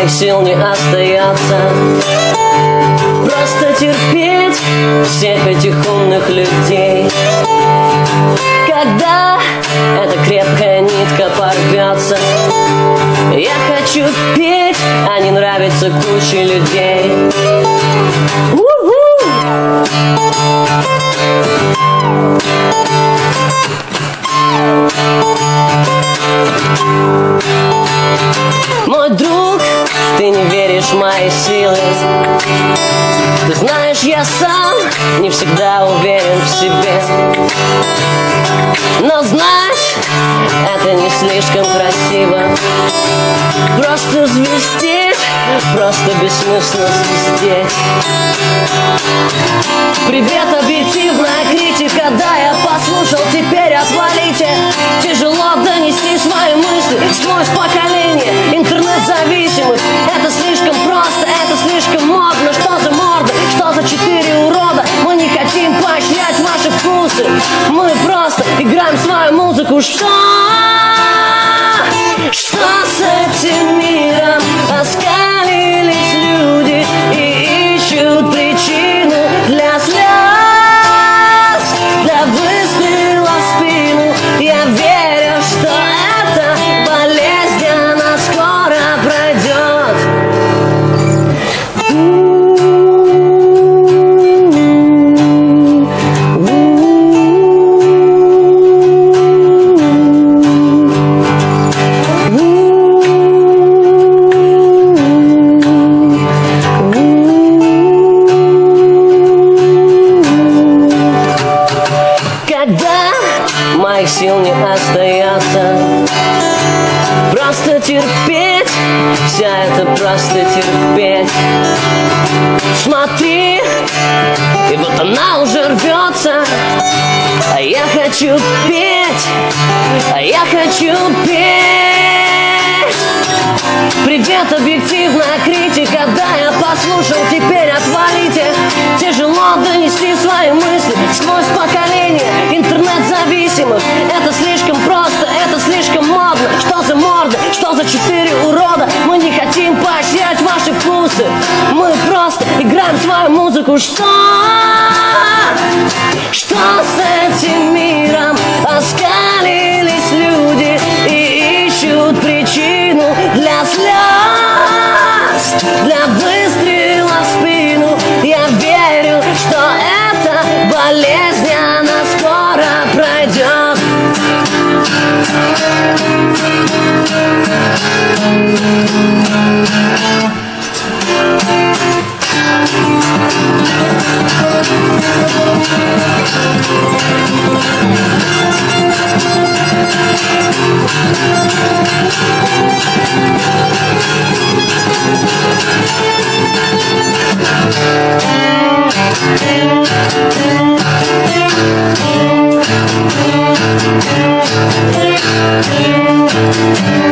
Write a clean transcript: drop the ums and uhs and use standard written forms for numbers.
моих сил не остается просто терпеть всех этих умных людей. Когда эта крепкая нитка порвется, я хочу петь, а не нравится куче людей. Мой друг, ты не веришь в мои силы. Ты знаешь, я сам не всегда уверен в себе. Но знать, это не слишком красиво. Просто звездеть, просто бессмысленно звездеть. Привет, объективная критика, да, я послушал, теперь отвалите. Тяжело донести свои мысли сквозь поколение интернет-зависимых. Это слишком просто, это слишком модно. Что за морда, что за 4 урода? Мы не хотим поощрять ваши вкусы. Мы просто играем свою музыку. Что с этим миром? Оскалились люди и ищут причину для слез, для выстрела в спину. Я верю, что эта болезнь, она скоро пройдет. Когда моих сил не остается просто терпеть, вся это просто терпеть. Смотри, и вот она уже рвется, а я хочу петь, а я хочу петь. Привет, объективная критика, да, я послушал, теперь отвалите. Тяжело донести свои мысли сквозь поколение интернет-зависимых. Это слишком просто, это слишком модно. Что за морда, что за 4 урода? Мы не хотим поощрять ваши вкусы. Мы просто играем свою музыку. Что с этим миром? Оскалились люди и ищут причину для слез, для выстрела в спину. Я верю, что эта болезнь, она скоро пройдет. Thank you.